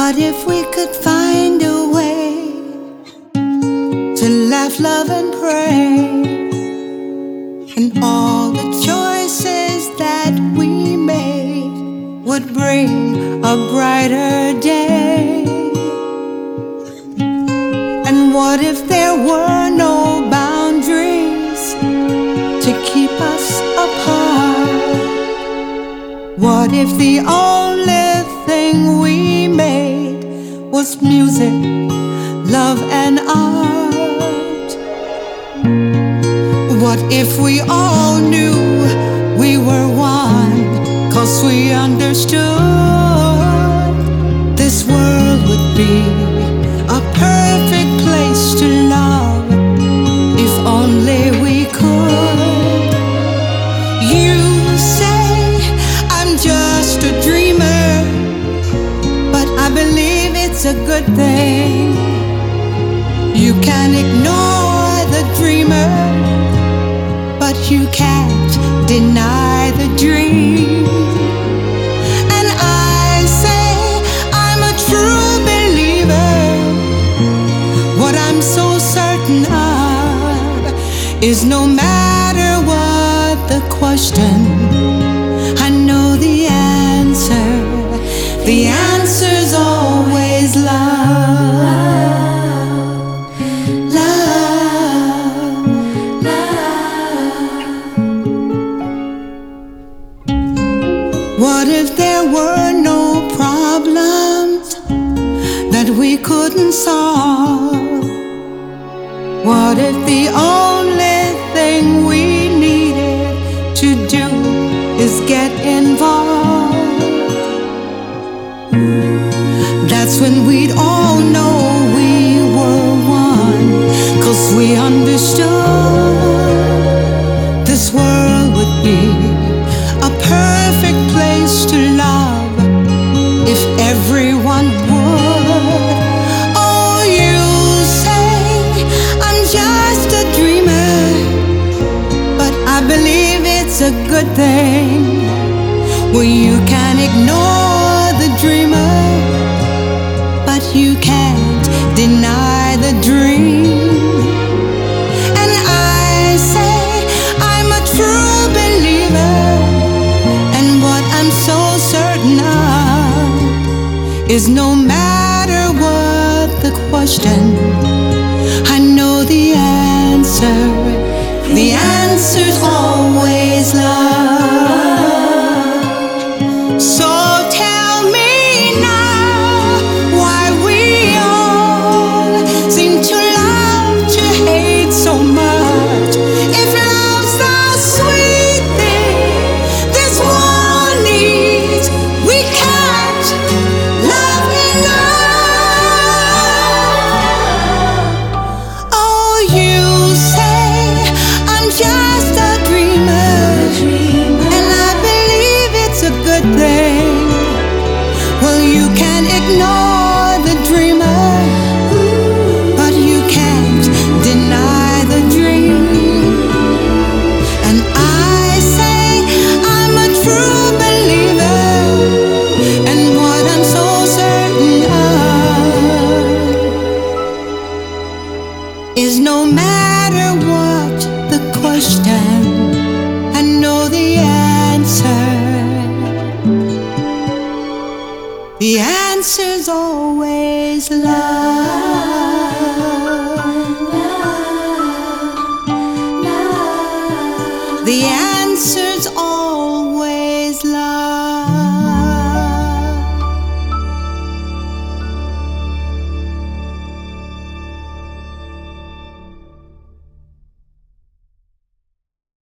What if we could find a way to laugh, love, and pray, and all the choices that we made would bring a brighter day? And what if there were no boundaries to keep us apart? What if the only thing we made was music, love, and art? What if we all knew we were one, 'cause we understood this world would be a perfect place to love if only we could? You say I'm just a dreamer, but I believe it's a good thing. You can ignore the dreamer, but you can't deny the dream. And I say I'm a true believer. What I'm so certain of is no matter what the question, I know the answer. The answer's always love. Love, love. What if there were no problems that we couldn't solve? What if the only thing we needed to do is get involved? That's when we'd all know we were one, 'cause we understood this world would be a perfect place to love if everyone would. Oh, you say I'm just a dreamer, but I believe it's a good thing. Well, you can ignore the dreamer, but you can't deny the dream. And I say I'm a true believer, and what I'm so certain of is no matter what the question, I know the answer. The answer's always love. So tell me now why we all seem to love to hate so much. If love's the sweet thing this world needs, we can't love enough. Oh, you say I'm just a dreamer, and I believe it's a good thing. Well, you can ignore the dreamer, but you can't deny the dream. And I say I'm a true believer, and what I'm so certain of is no matter what the question, I know the answer. The answer's always love. Love, love. The